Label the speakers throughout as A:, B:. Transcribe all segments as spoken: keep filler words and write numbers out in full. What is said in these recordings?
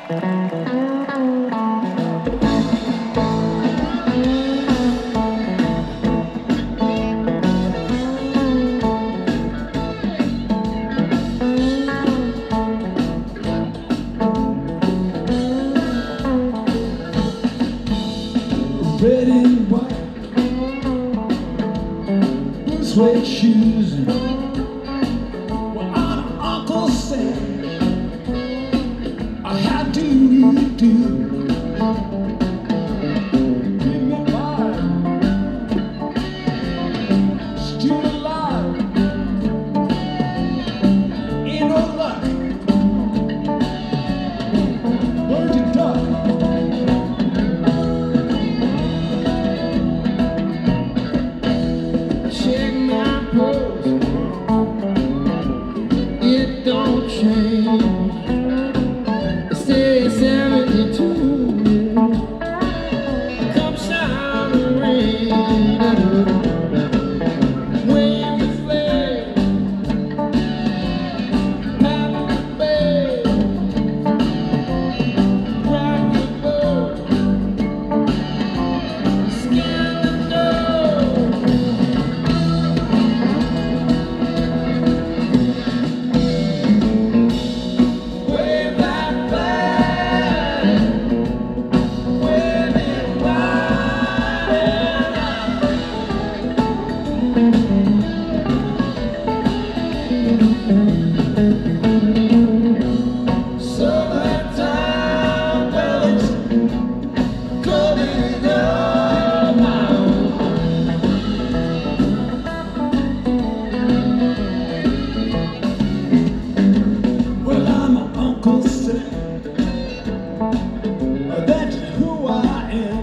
A: Red and white suede shoes. Well, I'm Uncle Sam. How do you do? Give me five. Still alive. Ain't no luck. Learn to duck. Check my pulse. It don't change. It stays seventy-two. Come shine the rain. Wave the flag. Pop the bag. Rock the boat. Scan the door. Wave that flag. Wave it wide and out. Summertime bells coming up now. Well, I'm Uncle Sam. That's who I am.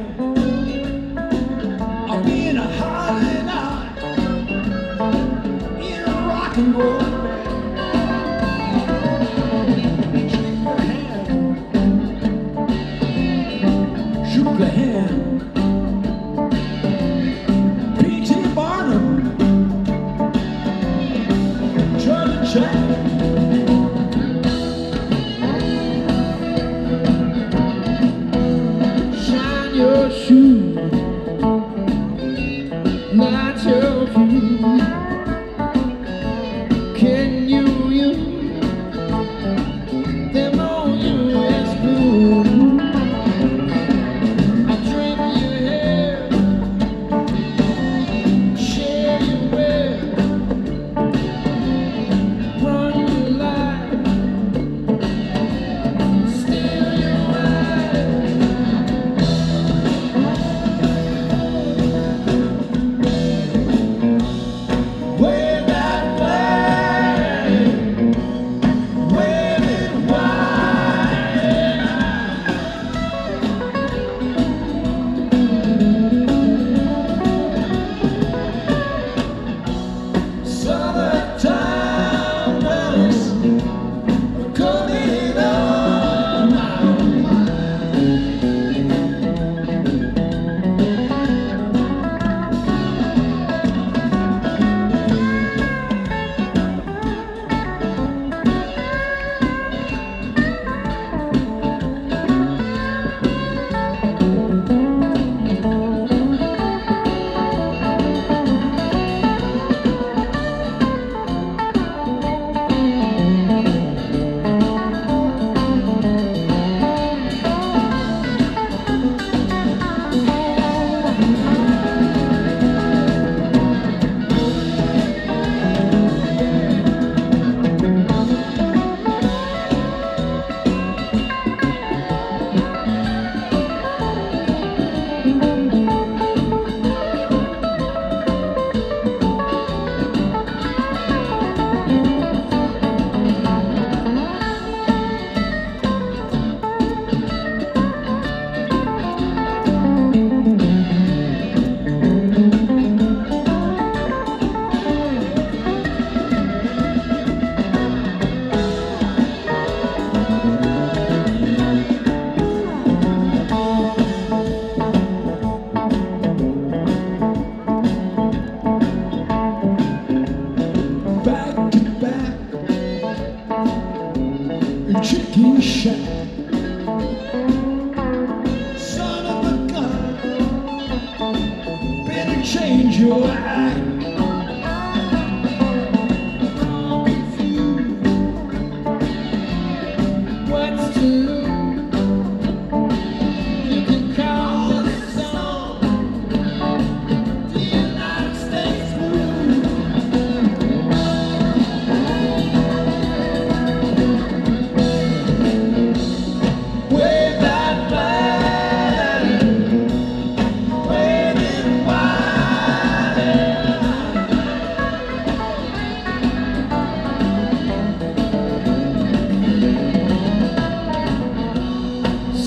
A: I'll be in a Harley night in a rock and roll band. Shake your hand, shook the hand. P T Barnum, Charlie Chaplin. Shine your shoes, not your view. Can you use them on U S blue? I'll drink your hair, share your wear, run your life, steal your ride.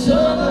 A: Southern